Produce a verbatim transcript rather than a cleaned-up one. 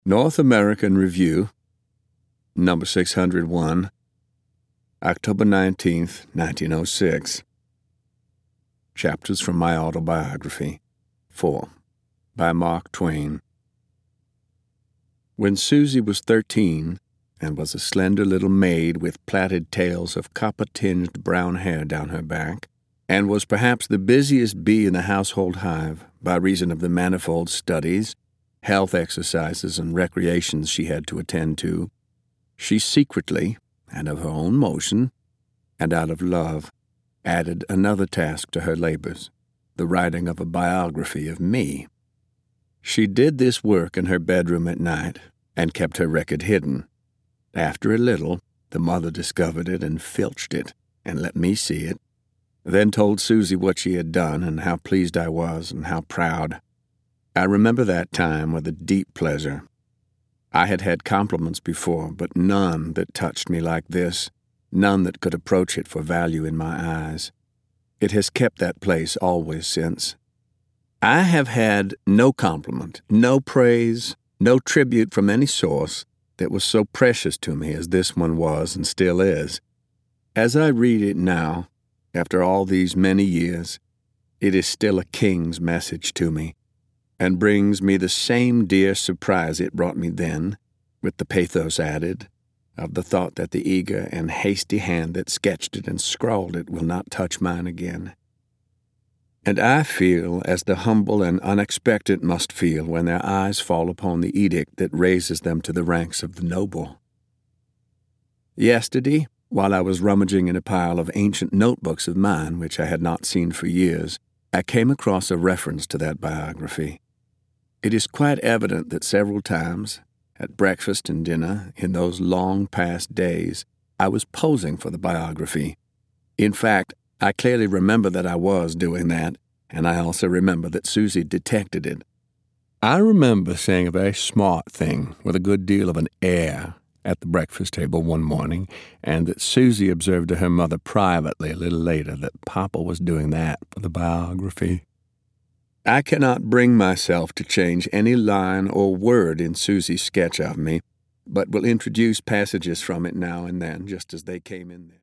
North American Review, number six hundred one, October nineteenth, nineteen oh six. Chapters from my autobiography. four. By Mark Twain. When Susie was thirteen and was a slender little maid with plaited tails of copper-tinged brown hair down her back, and was perhaps the busiest bee in the household hive by reason of the manifold studies, health exercises, and recreations she had to attend to, she secretly, and of her own motion, and out of love, added another task to her labors, the writing of a biography of me. She did this work in her bedroom at night and kept her record hidden. After a little, the mother discovered it and filched it and let me see it, then told Susie what she had done and how pleased I was and how proud. I remember that time with a deep pleasure. I had had compliments before, but none that touched me like this, none that could approach it for value in my eyes. It has kept that place always since. I have had no compliment, no praise, no tribute from any source that was so precious to me as this one was and still is. As I read it now, after all these many years, it is still a king's message to me, and brings me the same dear surprise it brought me then, with the pathos added, of the thought that the eager and hasty hand that sketched it and scrawled it will not touch mine again. And I feel as the humble and unexpected must feel when their eyes fall upon the edict that raises them to the ranks of the noble. Yesterday, while I was rummaging in a pile of ancient notebooks of mine which I had not seen for years, I came across a reference to that biography. It is quite evident that several times, at breakfast and dinner, in those long past days, I was posing for the biography. In fact, I clearly remember that I was doing that, and I also remember that Susie detected it. I remember saying a very smart thing with a good deal of an air at the breakfast table one morning, and that Susie observed to her mother privately a little later that Papa was doing that for the biography. I cannot bring myself to change any line or word in Susie's sketch of me, but will introduce passages from it now and then, just as they came in there.